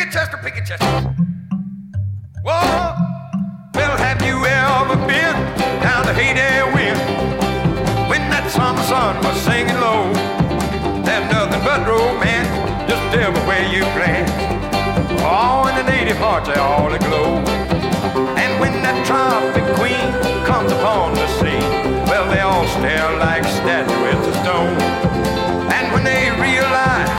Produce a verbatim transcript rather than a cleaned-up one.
it, Chester, pick it, Chester. Whoa, well, have you ever been down the Hayday wind when that summer sun was singing low? There's nothing but romance just everywhere you glance. Oh, and the native hearts, they all aglow.